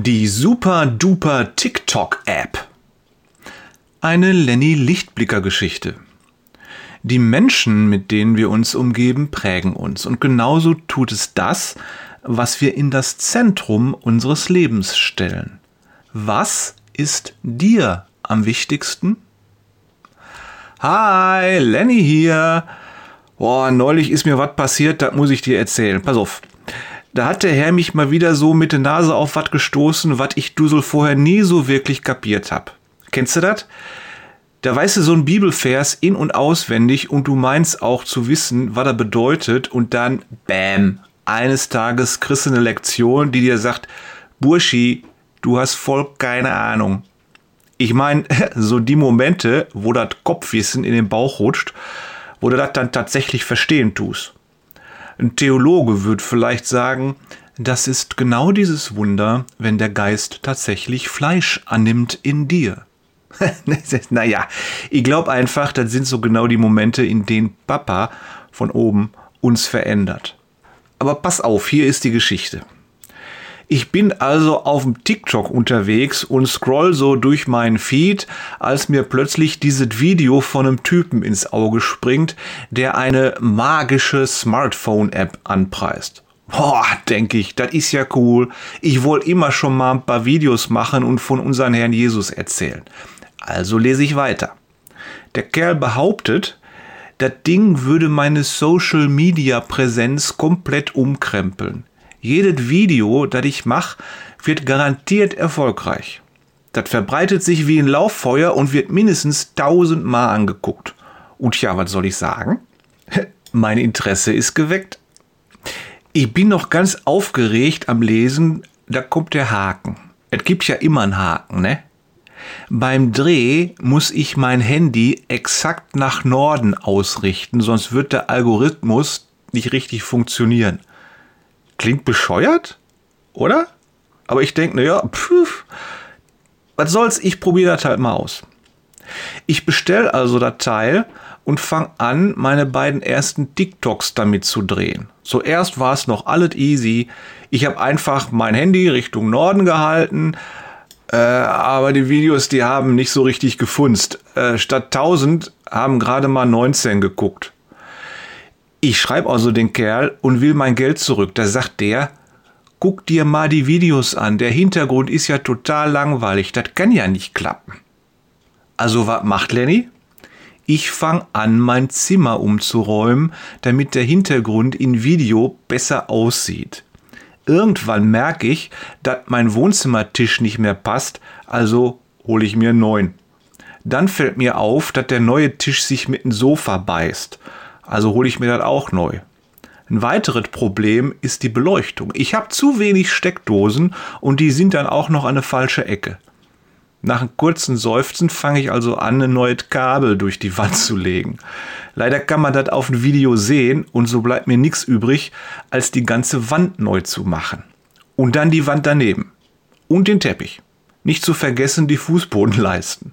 Die super-duper TikTok-App. Eine Lenny-Lichtblicker-Geschichte. Die Menschen, mit denen wir uns umgeben, prägen uns. Und genauso tut es das, was wir in das Zentrum unseres Lebens stellen. Was ist dir am wichtigsten? Hi, Lenny hier. Neulich ist mir was passiert, das muss ich dir erzählen. Pass auf. Da hat der Herr mich mal wieder so mit der Nase auf was gestoßen, was ich Dusel vorher nie so wirklich kapiert hab. Kennst du das? Da weißt du so ein Bibelvers in- und auswendig und du meinst auch zu wissen, was er bedeutet und dann, bam, eines Tages kriegst du eine Lektion, die dir sagt, Burschi, du hast voll keine Ahnung. Ich meine, so die Momente, wo das Kopfwissen in den Bauch rutscht, wo du das dann tatsächlich verstehen tust. Ein Theologe würde vielleicht sagen, das ist genau dieses Wunder, wenn der Geist tatsächlich Fleisch annimmt in dir. Naja, ich glaube einfach, das sind so genau die Momente, in denen Papa von oben uns verändert. Aber pass auf, hier ist die Geschichte. Ich bin also auf dem TikTok unterwegs und scroll so durch meinen Feed, als mir plötzlich dieses Video von einem Typen ins Auge springt, der eine magische Smartphone-App anpreist. Denke ich, das ist ja cool. Ich wollte immer schon mal ein paar Videos machen und von unserem Herrn Jesus erzählen. Also lese ich weiter. Der Kerl behauptet, das Ding würde meine Social-Media-Präsenz komplett umkrempeln. Jedes Video, das ich mache, wird garantiert erfolgreich. Das verbreitet sich wie ein Lauffeuer und wird mindestens 1000 Mal angeguckt. Und ja, was soll ich sagen? Mein Interesse ist geweckt. Ich bin noch ganz aufgeregt am Lesen, da kommt der Haken. Es gibt ja immer einen Haken, ne? Beim Dreh muss ich mein Handy exakt nach Norden ausrichten, sonst wird der Algorithmus nicht richtig funktionieren. Klingt bescheuert, oder? Aber ich denke, was soll's, ich probiere das halt mal aus. Ich bestelle also das Teil und fange an, meine beiden ersten TikToks damit zu drehen. Zuerst war es noch alles easy. Ich habe einfach mein Handy Richtung Norden gehalten, aber die Videos, die haben nicht so richtig gefunzt. Statt 1000 haben gerade mal 19 geguckt. Ich schreibe also den Kerl und will mein Geld zurück. Da sagt der, guck dir mal die Videos an. Der Hintergrund ist ja total langweilig. Das kann ja nicht klappen. Also was macht Lenny? Ich fange an, mein Zimmer umzuräumen, damit der Hintergrund in Video besser aussieht. Irgendwann merke ich, dass mein Wohnzimmertisch nicht mehr passt, also hole ich mir einen neuen. Dann fällt mir auf, dass der neue Tisch sich mit dem Sofa beißt. Also hole ich mir das auch neu. Ein weiteres Problem ist die Beleuchtung. Ich habe zu wenig Steckdosen und die sind dann auch noch an eine falsche Ecke. Nach einem kurzen Seufzen fange ich also an, ein neues Kabel durch die Wand zu legen. Leider kann man das auf dem Video sehen und so bleibt mir nichts übrig, als die ganze Wand neu zu machen. Und dann die Wand daneben. Und den Teppich. Nicht zu vergessen die Fußbodenleisten.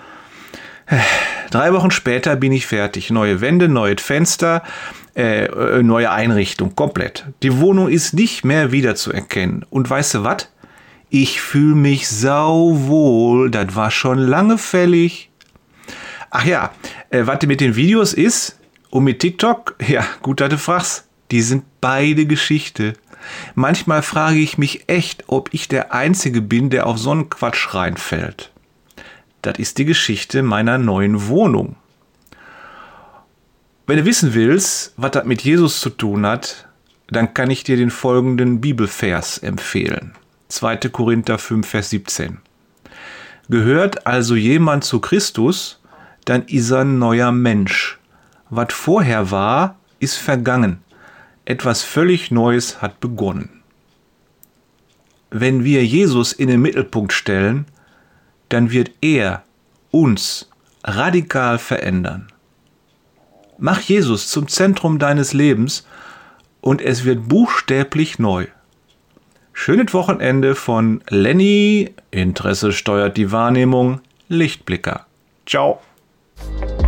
3 Wochen später bin ich fertig. Neue Wände, neues Fenster, neue Einrichtung, komplett. Die Wohnung ist nicht mehr wiederzuerkennen. Und weißt du was? Ich fühle mich sauwohl. Das war schon lange fällig. Ach ja, was mit den Videos ist und mit TikTok, ja, gut, dass du fragst. Die sind beide Geschichte. Manchmal frage ich mich echt, ob ich der Einzige bin, der auf so einen Quatsch reinfällt. Das ist die Geschichte meiner neuen Wohnung. Wenn du wissen willst, was das mit Jesus zu tun hat, dann kann ich dir den folgenden Bibelvers empfehlen. 2. Korinther 5, Vers 17. Gehört also jemand zu Christus, dann ist er ein neuer Mensch. Was vorher war, ist vergangen. Etwas völlig Neues hat begonnen. Wenn wir Jesus in den Mittelpunkt stellen, dann wird er uns radikal verändern. Mach Jesus zum Zentrum deines Lebens und es wird buchstäblich neu. Schönes Wochenende von Lenny. Interesse steuert die Wahrnehmung. Lichtblicker. Ciao.